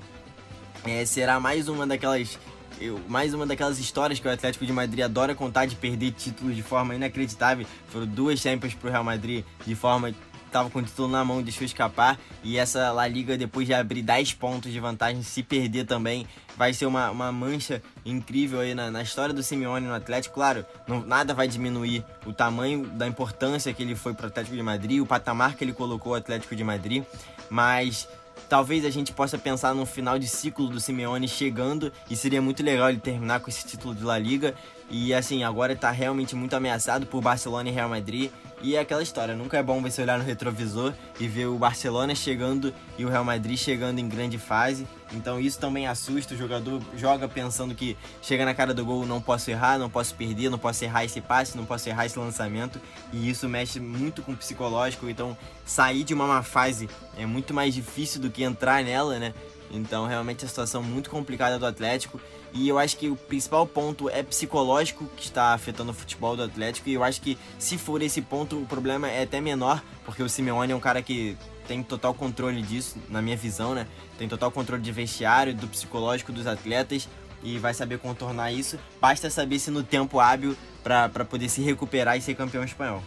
é, será mais uma daquelas... Eu, mais uma daquelas histórias que o Atlético de Madrid adora contar, de perder títulos de forma inacreditável. Foram duas Champions pro Real Madrid de forma que estava com o título na mão, deixou escapar. E essa La Liga, depois de abrir dez pontos de vantagem, se perder também, vai ser uma, uma mancha incrível aí na, na história do Simeone no Atlético. Claro, não, nada vai diminuir o tamanho da importância que ele foi pro Atlético de Madrid, o patamar que ele colocou o Atlético de Madrid, mas... talvez a gente possa pensar num final de ciclo do Simeone chegando e seria muito legal ele terminar com esse título de La Liga. E assim, agora está realmente muito ameaçado por Barcelona e Real Madrid. E é aquela história, nunca é bom você olhar no retrovisor e ver o Barcelona chegando e o Real Madrid chegando em grande fase. Então isso também assusta, o jogador joga pensando que chega na cara do gol, não posso errar, não posso perder, não posso errar esse passe, não posso errar esse lançamento. E isso mexe muito com o psicológico, então sair de uma má fase é muito mais difícil do que entrar nela, né? Então realmente a situação muito complicada do Atlético, e eu acho que o principal ponto é psicológico que está afetando o futebol do Atlético, e eu acho que se for esse ponto o problema é até menor, porque o Simeone é um cara que tem total controle disso, na minha visão, né? Tem total controle de vestiário, do psicológico dos atletas, e vai saber contornar isso. Basta saber se no tempo hábil para poder se recuperar e ser campeão espanhol.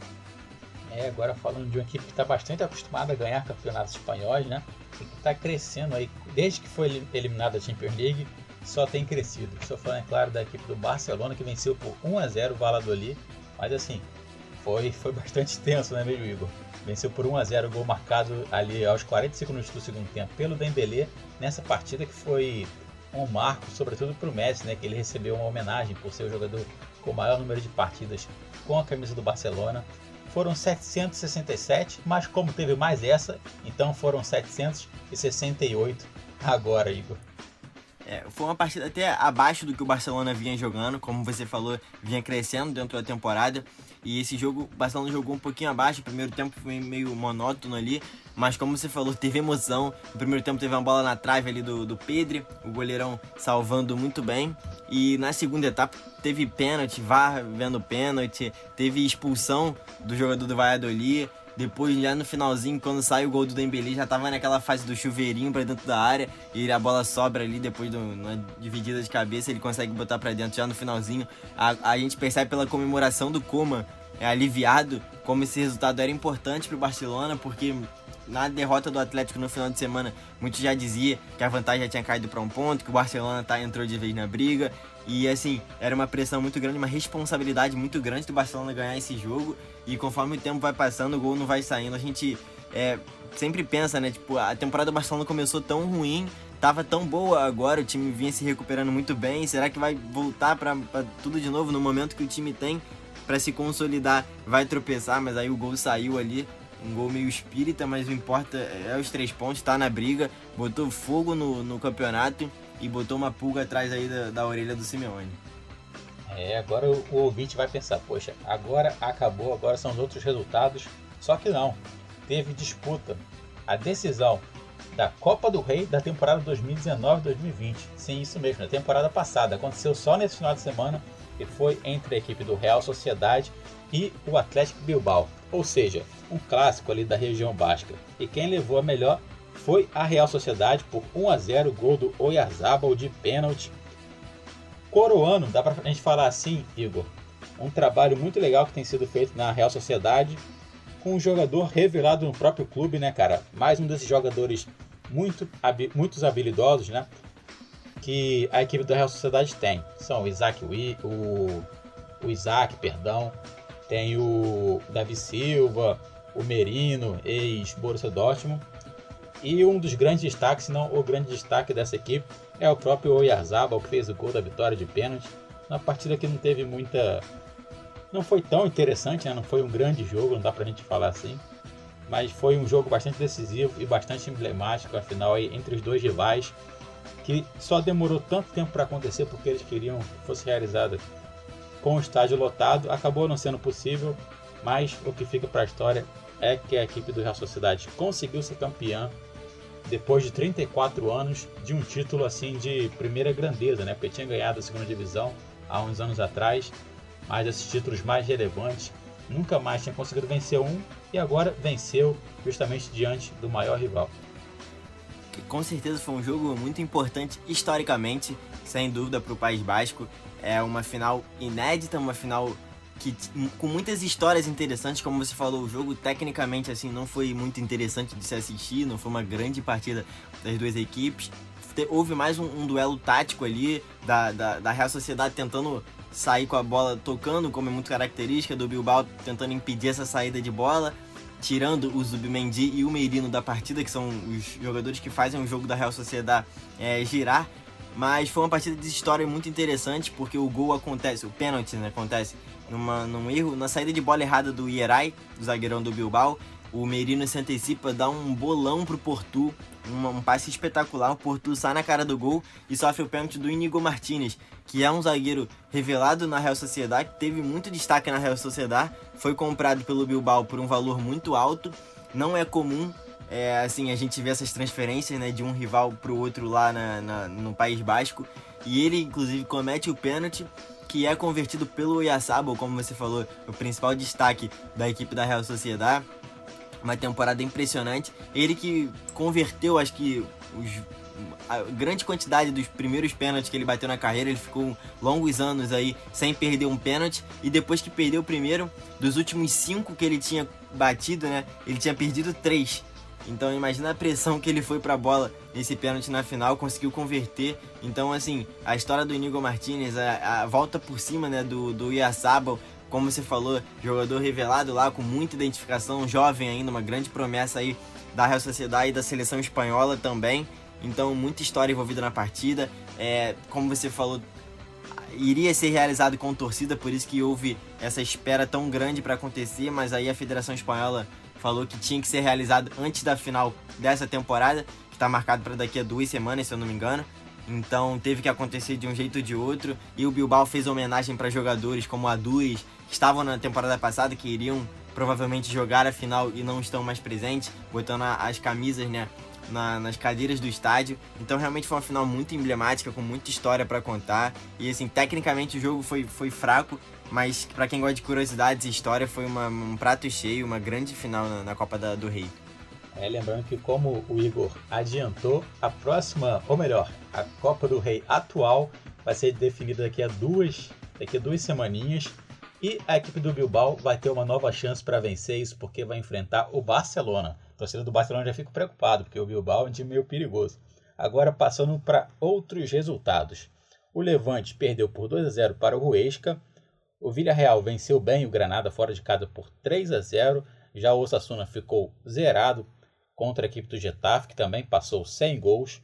É, agora falando de uma equipe que está bastante acostumada a ganhar campeonatos espanhóis, né? E que está crescendo aí, desde que foi eliminada da Champions League, só tem crescido. Estou falando, é claro, da equipe do Barcelona, que venceu por um a zero o Valladolid, mas assim, foi, foi bastante tenso, né mesmo, Igor? Venceu por um a zero, gol marcado ali aos quarenta e cinco minutos do segundo tempo pelo Dembélé, nessa partida que foi um marco, sobretudo para o Messi, né? Que ele recebeu uma homenagem por ser o jogador com o maior número de partidas com a camisa do Barcelona. Foram setecentos e sessenta e sete, mas como teve mais essa, então foram setecentos e sessenta e oito agora, Igor. É, foi uma partida até abaixo do que o Barcelona vinha jogando, como você falou, vinha crescendo dentro da temporada. E esse jogo, o Barcelona jogou um pouquinho abaixo, o primeiro tempo foi meio monótono ali, mas como você falou, teve emoção. No primeiro tempo teve uma bola na trave ali do, do Pedri, o goleirão salvando muito bem. E na segunda etapa teve pênalti, V A R vendo pênalti, teve expulsão do jogador do Valladolid. Depois, já no finalzinho, quando sai o gol do Dembélé, já tava naquela fase do chuveirinho pra dentro da área, e a bola sobra ali, depois de uma dividida de cabeça, ele consegue botar pra dentro já no finalzinho. A, a gente percebe pela comemoração do Koeman, é aliviado, como esse resultado era importante pro Barcelona, porque na derrota do Atlético no final de semana, muitos já diziam que a vantagem já tinha caído para um ponto, que o Barcelona tá, entrou de vez na briga. E assim, era uma pressão muito grande, uma responsabilidade muito grande do Barcelona ganhar esse jogo. E conforme o tempo vai passando, o gol não vai saindo. A gente é, sempre pensa, né? Tipo, a temporada do Barcelona começou tão ruim, tava tão boa agora, o time vinha se recuperando muito bem. Será que vai voltar para tudo de novo no momento que o time tem para se consolidar? Vai tropeçar, mas aí o gol saiu ali. Um gol meio espírita, mas o importa é os três pontos, tá na briga, botou fogo no, no campeonato e botou uma pulga atrás aí da, da orelha do Simeone. É, agora o, o ouvinte vai pensar, poxa, agora acabou, agora são os outros resultados. Só que não, teve disputa, a decisão da Copa do Rei da temporada dois mil e dezenove dois mil e vinte. Sim, isso mesmo, na temporada passada, aconteceu só nesse final de semana e foi entre a equipe do Real Sociedade e o Athletic Bilbao, ou seja, um clássico ali da região basca. E quem levou a melhor foi a Real Sociedade por um a zero, gol do Oyarzabal de pênalti. Coroando, dá pra gente falar assim, Igor, um trabalho muito legal que tem sido feito na Real Sociedade, com um jogador revelado no próprio clube, né, cara? Mais um desses jogadores muito, muitos habilidosos, né? Que a equipe da Real Sociedade tem. São o Isaac, o, o Isaac, perdão, tem o Davi Silva, o Merino, ex-Borussia Dortmund. E um dos grandes destaques, se não o grande destaque dessa equipe, é o próprio Oyarzabal, que fez o gol da vitória de pênalti. Uma partida que não teve muita... Não foi tão interessante, né? Não foi um grande jogo, não dá pra gente falar assim. Mas foi um jogo bastante decisivo e bastante emblemático, afinal, aí, entre os dois rivais, que só demorou tanto tempo para acontecer porque eles queriam que fosse realizada com o estádio lotado. Acabou não sendo possível, mas o que fica para a história é que a equipe do Real Sociedade conseguiu ser campeã depois de trinta e quatro anos de um título assim de primeira grandeza, né? Porque tinha ganhado a segunda divisão há uns anos atrás, mas esses títulos mais relevantes nunca mais tinha conseguido vencer um e agora venceu justamente diante do maior rival. Com certeza foi um jogo muito importante historicamente, sem dúvida, para o País Basco. É uma final inédita, uma final que, com muitas histórias interessantes, como você falou, o jogo tecnicamente assim não foi muito interessante de se assistir, não foi uma grande partida das duas equipes. Houve mais um, um duelo tático ali, da, da, da Real Sociedade tentando sair com a bola tocando, como é muito característica do Bilbao, tentando impedir essa saída de bola, tirando o Zubimendi e o Merino da partida, que são os jogadores que fazem o jogo da Real Sociedade é, girar. Mas foi uma partida de história muito interessante, porque o gol acontece, o pênalti, né, acontece numa, num erro, na saída de bola errada do Yeray, do zagueirão do Bilbao. O Merino se antecipa, dá um bolão pro Portu, um, um passe espetacular. O Portu sai na cara do gol e sofre o pênalti do Íñigo Martínez, que é um zagueiro revelado na Real Sociedade, que teve muito destaque na Real Sociedade, foi comprado pelo Bilbao por um valor muito alto. Não é comum é, assim, a gente vê essas transferências, né, de um rival pro outro lá na, na, no País Basco, e ele, inclusive, comete o pênalti, que é convertido pelo Oyarzabal, como você falou, o principal destaque da equipe da Real Sociedad. Uma temporada impressionante. Ele que converteu, acho que, os, a grande quantidade dos primeiros pênaltis que ele bateu na carreira. Ele ficou longos anos aí sem perder um pênalti. E depois que perdeu o primeiro, dos últimos cinco que ele tinha batido, né, ele tinha perdido três. Então imagina a pressão que ele foi pra bola nesse pênalti na final, conseguiu converter. Então, assim, a história do Íñigo Martínez, a, a volta por cima, né, do, do Oyarzabal, como você falou, jogador revelado lá, com muita identificação, jovem ainda, uma grande promessa aí da Real Sociedad e da seleção espanhola também. Então, muita história envolvida na partida. É, como você falou, iria ser realizado com torcida, por isso que houve essa espera tão grande para acontecer, mas aí a Federação Espanhola falou que tinha que ser realizado antes da final dessa temporada, que está marcado para daqui a duas semanas, se eu não me engano. Então teve que acontecer de um jeito ou de outro, e o Bilbao fez homenagem para jogadores como a Duis, que estavam na temporada passada, que iriam provavelmente jogar a final e não estão mais presentes, botando as camisas, né, na, nas cadeiras do estádio. Então realmente foi uma final muito emblemática, com muita história para contar, e assim, tecnicamente o jogo foi, foi fraco, mas para quem gosta de curiosidades e história, foi uma, um prato cheio, uma grande final na, na Copa da, do Rei. É, lembrando que, como o Igor adiantou, a próxima, ou melhor, a Copa do Rei atual vai ser definida daqui a duas, daqui a duas semaninhas, e a equipe do Bilbao vai ter uma nova chance para vencer isso, porque vai enfrentar o Barcelona. A torcida do Barcelona já fica preocupado, porque o Bilbao é um time meio perigoso. Agora, passando para outros resultados. O Levante perdeu por dois a zero para o Huesca. O Villarreal venceu bem o Granada fora de casa por três a zero. Já o Osasuna ficou zerado contra a equipe do Getafe, que também passou sem gols.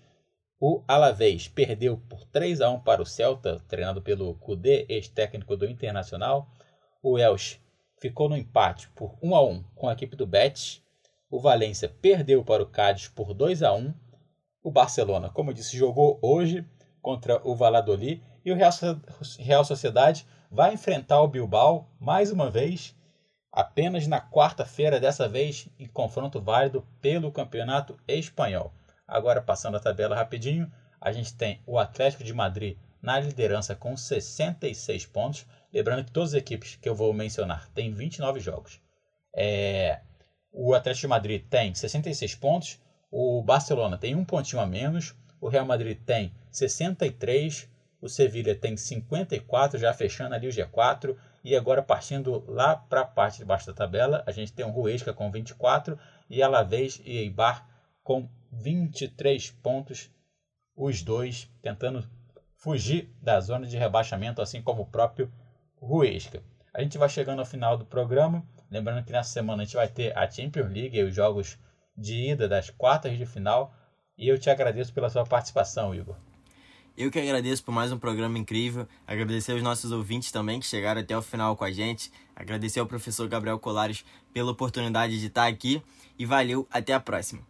O Alavés perdeu por três a um para o Celta, treinado pelo Kudê, ex-técnico do Internacional. O Elche ficou no empate por um a um com a equipe do Betis. O Valência perdeu para o Cádiz por dois a um. O Barcelona, como eu disse, jogou hoje contra o Valladolid. E o Real Sociedad vai enfrentar o Bilbao mais uma vez, apenas na quarta-feira, dessa vez em confronto válido pelo Campeonato Espanhol. Agora, passando a tabela rapidinho, a gente tem o Atlético de Madrid na liderança com sessenta e seis pontos. Lembrando que todas as equipes que eu vou mencionar têm vinte e nove jogos. É... O Atlético de Madrid tem sessenta e seis pontos, o Barcelona tem um pontinho a menos, o Real Madrid tem sessenta e três, o Sevilla tem cinquenta e quatro, já fechando ali o G quatro. E agora, partindo lá para a parte de baixo da tabela, a gente tem o Huesca com vinte e quatro e Alavés e Eibar com vinte e três pontos, os dois tentando fugir da zona de rebaixamento, assim como o próprio Huesca. A gente vai chegando ao final do programa, lembrando que nessa semana a gente vai ter a Champions League e os jogos de ida das quartas de final, e eu te agradeço pela sua participação, Igor. Eu que agradeço por mais um programa incrível, agradecer aos nossos ouvintes também que chegaram até o final com a gente, agradecer ao professor Gabriel Colares pela oportunidade de estar aqui, e valeu, até a próxima.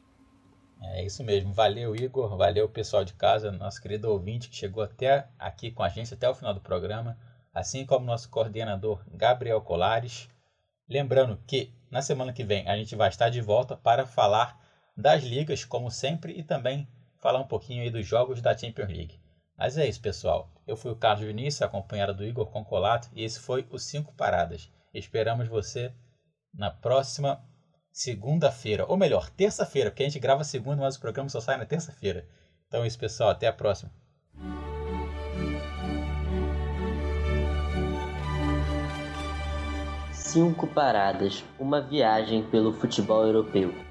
É isso mesmo, valeu Igor, valeu pessoal de casa, nosso querido ouvinte que chegou até aqui com a gente, até o final do programa, assim como nosso coordenador Gabriel Colares. Lembrando que na semana que vem a gente vai estar de volta para falar das ligas, como sempre, e também falar um pouquinho aí dos jogos da Champions League. Mas é isso, pessoal. Eu fui o Carlos Vinícius, acompanhado do Igor Concolato, e esse foi o Cinco Paradas. Esperamos você na próxima segunda-feira, ou melhor, terça-feira, porque a gente grava segunda, mas o programa só sai na terça-feira. Então é isso, pessoal. Até a próxima. Cinco Paradas, uma viagem pelo futebol europeu.